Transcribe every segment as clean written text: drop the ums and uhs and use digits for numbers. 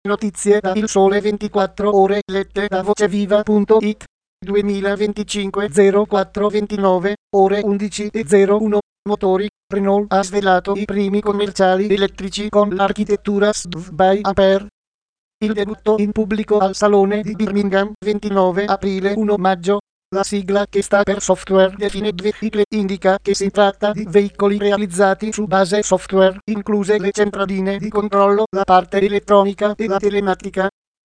Notizie da Il Sole 24 Ore lette da voceviva.it 2025 0429 ore 11:01 Motori. Renault ha svelato i primi commerciali elettrici con l'architettura SDV by Ampere. Il debutto in pubblico al Salone di Birmingham 29 aprile 1 maggio. La sigla, che sta per Software Defined Vehicle, indica che si tratta di veicoli realizzati su base software, incluse le centraline di controllo, la parte elettronica e la telematica.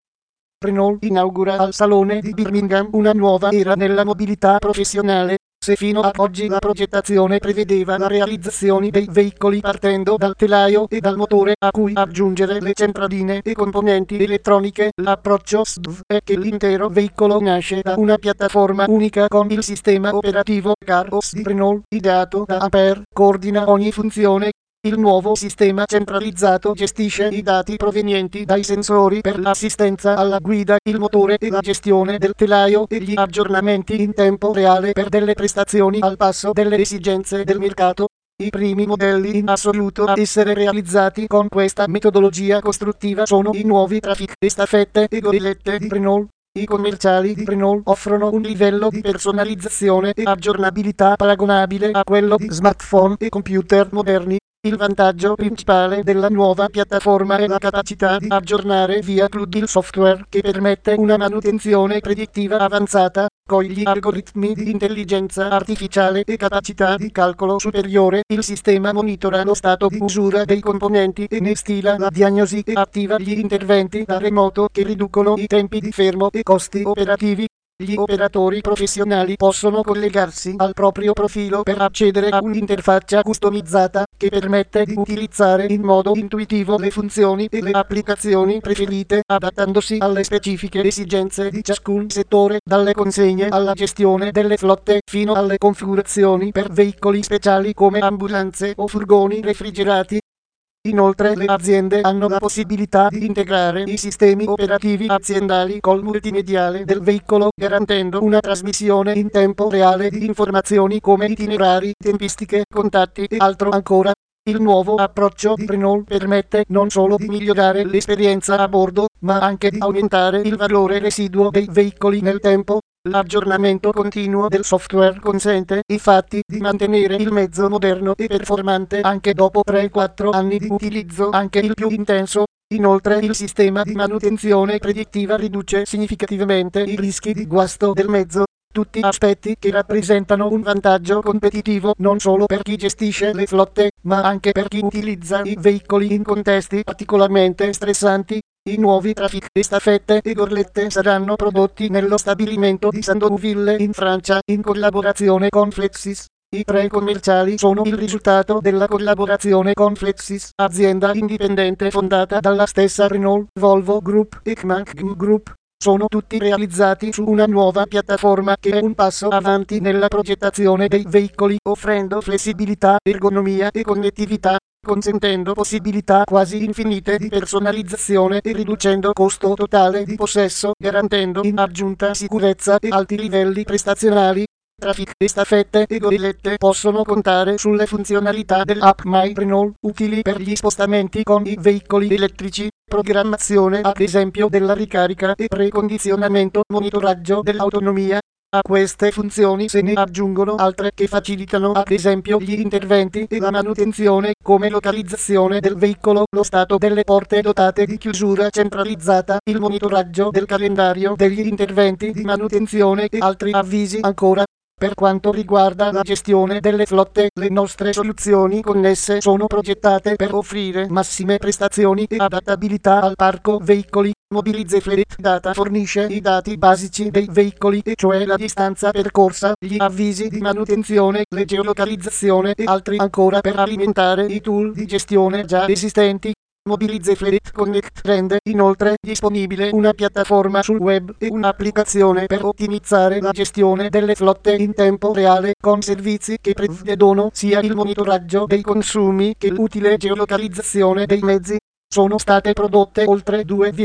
Renault inaugura al Salone di Birmingham una nuova era nella mobilità professionale. Se fino ad oggi la progettazione prevedeva la realizzazione dei veicoli partendo dal telaio e dal motore a cui aggiungere le centraline e componenti elettroniche, l'approccio SDV è che l'intero veicolo nasce da una piattaforma unica con il sistema operativo CarOS di Renault, ideato da Ampere, coordina ogni funzione. Il nuovo sistema centralizzato gestisce i dati provenienti dai sensori per l'assistenza alla guida, il motore e la gestione del telaio e gli aggiornamenti in tempo reale per delle prestazioni al passo delle esigenze del mercato. I primi modelli in assoluto a essere realizzati con questa metodologia costruttiva sono i nuovi Trafic, Estafette e Goélette di Renault. I commerciali di Renault offrono un livello di personalizzazione e aggiornabilità paragonabile a quello di smartphone e computer moderni. Il vantaggio principale della nuova piattaforma è la capacità di aggiornare via CLUD il software, che permette una manutenzione predittiva avanzata, con gli algoritmi di intelligenza artificiale e capacità di calcolo superiore. Il sistema monitora lo stato di usura dei componenti e ne stila la diagnosi e attiva gli interventi da remoto che riducono i tempi di fermo e costi operativi. Gli operatori professionali possono collegarsi al proprio profilo per accedere a un'interfaccia customizzata che permette di utilizzare in modo intuitivo le funzioni e le applicazioni preferite, adattandosi alle specifiche esigenze di ciascun settore, dalle consegne alla gestione delle flotte fino alle configurazioni per veicoli speciali come ambulanze o furgoni refrigerati. Inoltre le aziende hanno la possibilità di integrare i sistemi operativi aziendali col multimediale del veicolo, garantendo una trasmissione in tempo reale di informazioni come itinerari, tempistiche, contatti e altro ancora. Il nuovo approccio di Renault permette non solo di migliorare l'esperienza a bordo, ma anche di aumentare il valore residuo dei veicoli nel tempo. L'aggiornamento continuo del software consente, infatti, di mantenere il mezzo moderno e performante anche dopo 3-4 anni di utilizzo, anche il più intenso. Inoltre il sistema di manutenzione predittiva riduce significativamente i rischi di guasto del mezzo. Tutti aspetti che rappresentano un vantaggio competitivo non solo per chi gestisce le flotte, ma anche per chi utilizza i veicoli in contesti particolarmente stressanti. I nuovi Trafic, Estafette e Goélette saranno prodotti nello stabilimento di Sandouville in Francia, in collaborazione con Flexis. I tre commerciali sono il risultato della collaborazione con Flexis, azienda indipendente fondata dalla stessa Renault, Volvo Group e Kmang Group. Sono tutti realizzati su una nuova piattaforma che è un passo avanti nella progettazione dei veicoli, offrendo flessibilità, ergonomia e connettività, consentendo possibilità quasi infinite di personalizzazione e riducendo costo totale di possesso, garantendo in aggiunta sicurezza e alti livelli prestazionali. Trafic, Estafette e Goélette possono contare sulle funzionalità dell'app My Renault, utili per gli spostamenti con i veicoli elettrici, programmazione ad esempio della ricarica e precondizionamento, monitoraggio dell'autonomia. A queste funzioni se ne aggiungono altre che facilitano ad esempio gli interventi e la manutenzione, come localizzazione del veicolo, lo stato delle porte dotate di chiusura centralizzata, il monitoraggio del calendario degli interventi di manutenzione e altri avvisi ancora. Per quanto riguarda la gestione delle flotte, le nostre soluzioni connesse sono progettate per offrire massime prestazioni e adattabilità al parco veicoli. Mobilize Fleet Data fornisce i dati basici dei veicoli, e cioè la distanza percorsa, gli avvisi di manutenzione, le geolocalizzazione e altri ancora per alimentare i tool di gestione già esistenti. Mobilize Fleet Connect rende inoltre disponibile una piattaforma sul web e un'applicazione per ottimizzare la gestione delle flotte in tempo reale, con servizi che prevedono sia il monitoraggio dei consumi che l'utile geolocalizzazione dei mezzi. Sono state prodotte oltre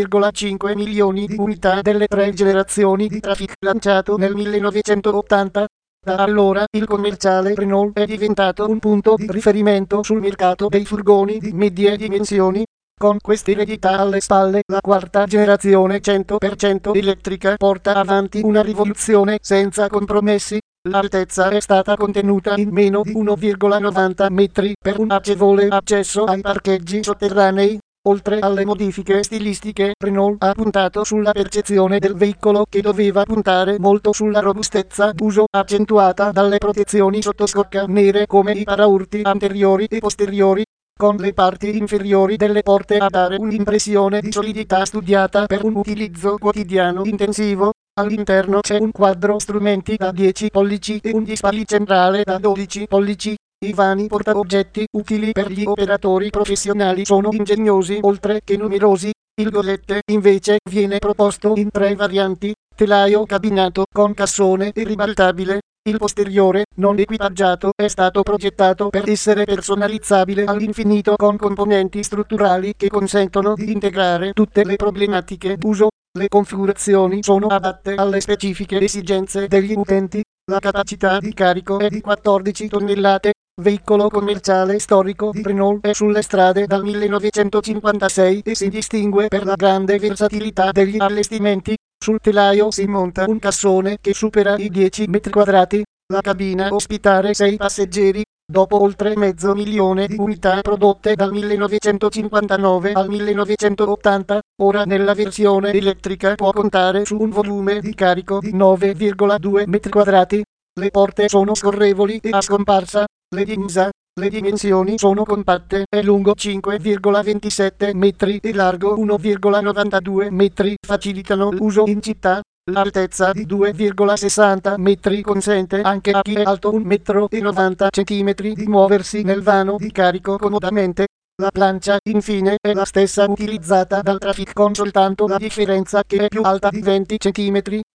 2,5 milioni di unità delle 3 generazioni di Trafic lanciato nel 1980. Da allora il commerciale Renault è diventato un punto di riferimento sul mercato dei furgoni di medie dimensioni. Con quest'eredità alle spalle, la quarta generazione 100% elettrica porta avanti una rivoluzione senza compromessi. L'altezza è stata contenuta in meno di 1,90 metri per un agevole accesso ai parcheggi sotterranei. Oltre alle modifiche stilistiche, Renault ha puntato sulla percezione del veicolo, che doveva puntare molto sulla robustezza d'uso, accentuata dalle protezioni sottoscocca nere come i paraurti anteriori e posteriori, con le parti inferiori delle porte a dare un'impressione di solidità studiata per un utilizzo quotidiano intensivo. All'interno c'è un quadro strumenti da 10 pollici e un display centrale da 12 pollici. I vani portaoggetti utili per gli operatori professionali sono ingegnosi oltre che numerosi. Il gollette invece viene proposto in 3 varianti: telaio cabinato con cassone e ribaltabile. Il posteriore, non equipaggiato, è stato progettato per essere personalizzabile all'infinito con componenti strutturali che consentono di integrare tutte le problematiche d'uso. Le configurazioni sono adatte alle specifiche esigenze degli utenti. La capacità di carico è di 14 tonnellate. Veicolo commerciale storico di Renault, è sulle strade dal 1956 e si distingue per la grande versatilità degli allestimenti. Sul telaio si monta un cassone che supera i 10 metri quadrati. La cabina ospitare 6 passeggeri. Dopo oltre mezzo milione di unità prodotte dal 1959 al 1980, ora nella versione elettrica può contare su un volume di carico di 9,2 metri quadrati. Le porte sono scorrevoli e a scomparsa. Le dimensioni sono compatte, è lungo 5,27 metri e largo 1,92 metri, facilitano l'uso in città. L'altezza di 2,60 metri consente anche a chi è alto 1,90 cm di muoversi nel vano di carico comodamente. La plancia, infine, è la stessa utilizzata dal Trafic, con soltanto la differenza che è più alta di 20 cm.